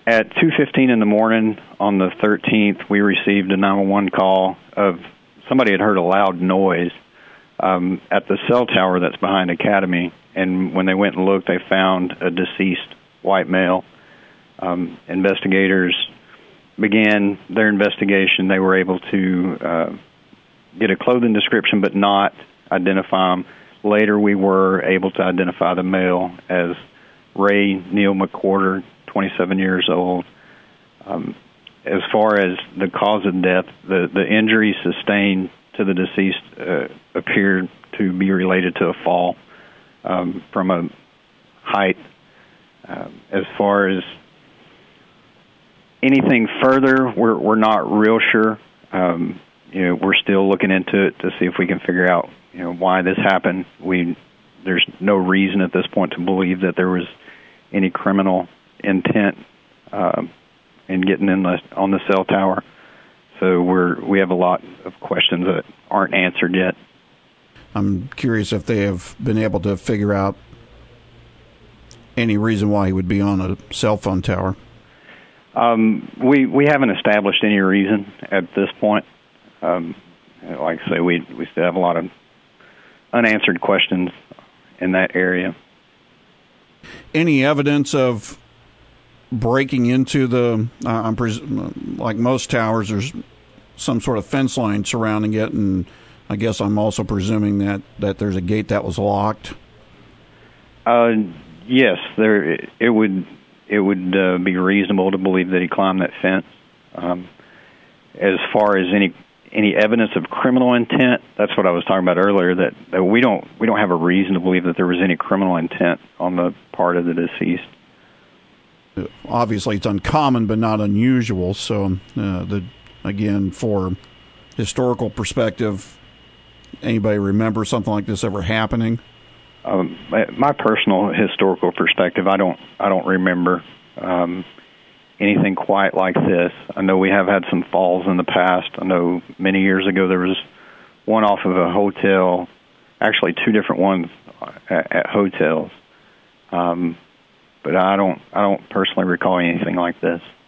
At 2:15 in the morning on the 13th, we received a 911 call of somebody had heard a loud noise at the cell tower that's behind Academy. And when they went and looked, they found a deceased white male. Investigators began their investigation. They were able to get a clothing description but not identify him. Later, we were able to identify the male as Ray Neal McWhorter, 27 years old. As far as the cause of death, the injuries sustained to the deceased appeared to be related to a fall from a height. As far as anything further, we're not real sure. We're still looking into it to see if we can figure out why this happened. There's no reason at this point to believe that there was any criminal intent in getting on the cell tower. So we have a lot of questions that aren't answered yet. I'm curious if they have been able to figure out any reason why he would be on a cell phone tower. We haven't established any reason at this point. Like I say, we still have a lot of unanswered questions in that area. Any evidence of breaking into the, like most towers, there's some sort of fence line surrounding it, and I guess I'm also presuming that there's a gate that was locked? Yes, it would be reasonable to believe that he climbed that fence. As far as any evidence of criminal intent, that's what I was talking about earlier, that we don't have a reason to believe that there was any criminal intent on the part of the deceased. Obviously, it's uncommon but not unusual. So, again, for historical perspective, anybody remember something like this ever happening? My personal historical perspective, I don't remember anything quite like this. I know we have had some falls in the past. I know many years ago there was one off of a hotel, actually two different ones at hotels. But I don't personally recall anything like this.